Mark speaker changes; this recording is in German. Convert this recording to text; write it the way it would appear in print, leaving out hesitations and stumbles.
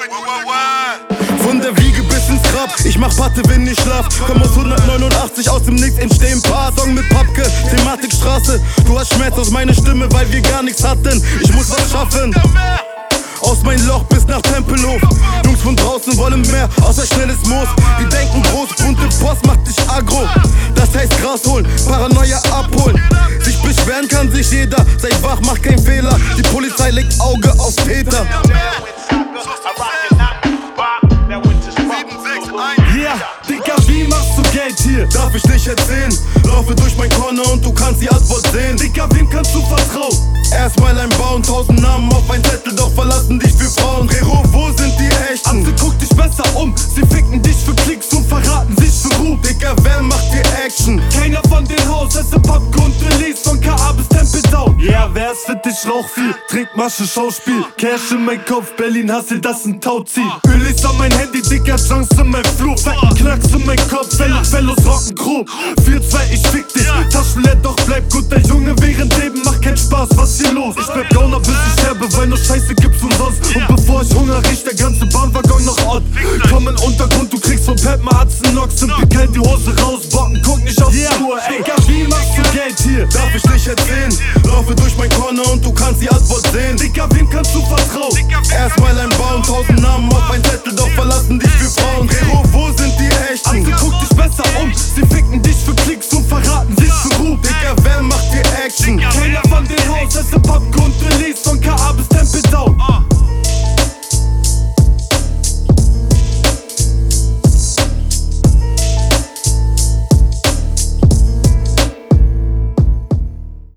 Speaker 1: Von der Wiege bis ins Grab, ich mach Patte, wenn ich schlaf. Komm aus 189, aus dem Nix entstehen paar Song mit Papke, Thematik Straße. Du hast Schmerz aus meiner Stimme, weil wir gar nichts hatten. Ich muss was schaffen. Aus mein Loch bis nach Tempelhof. Jungs von draußen wollen mehr, außer schnelles Moos. Wir denken groß, bunte Post macht dich aggro. Das heißt Gras holen, Paranoia abholen. Sich beschweren kann sich jeder, sei wach, mach keinen Fehler. Die Polizei legt Auge auf Peter.
Speaker 2: Yeah, Digga, wie machst du Geld hier?
Speaker 1: Darf ich dich erzählen? Laufe durch mein Corner und du kannst die Antwort sehen.
Speaker 2: Digga, wem kannst du vertrauen?
Speaker 1: Erstmal ein Bauen, 1000 Namen auf ein Zettel, doch verlassen dich für Frauen. Rero, wo sind die echten?
Speaker 2: Also guck dich besser um, sie ficken dich für Klicks und verraten sich für Ruhm.
Speaker 1: Digga, wer macht hier Action?
Speaker 2: Keiner von den Haus, esse Popcorn und Release von KA bis Temple Down. Yeah, wer ist fit, ich rauch viel, trink Masche, Schauspiel. Cash in mein Kopf, Berlin Hustle, das ein Tauziel. Öl ist an mein Handy, Digga, Junks in mein Flur. Fetten Knacks in mein Kopf, Fellows rocken Crew. 4-2, ich fick dich, Taschen leer, doch bleib gut, der Junge während Leben macht keinen Spaß, was hier los? Ich bleib Gauner, bis ich sterbe, weil nur Scheiße gibt's umsonst. Und bevor ich Hunger riech, der ganze Bahnwaggon noch Ort. Komm in Untergrund, du kriegst von Pep Matzen Nox. Simple kalt die Hose raus, Bocken, guck nicht auf die Uhr. Digga, wie machst du Geld hier?
Speaker 1: Darf ich dich erzählen? Laufe durch mein Corner und du kannst die Antwort sehen.
Speaker 2: Digga, wem kannst du vertrauen?
Speaker 1: Erstmal ein Bauen, 1000 Namen auf ein Zettel, doch verlassen dich für Frauen.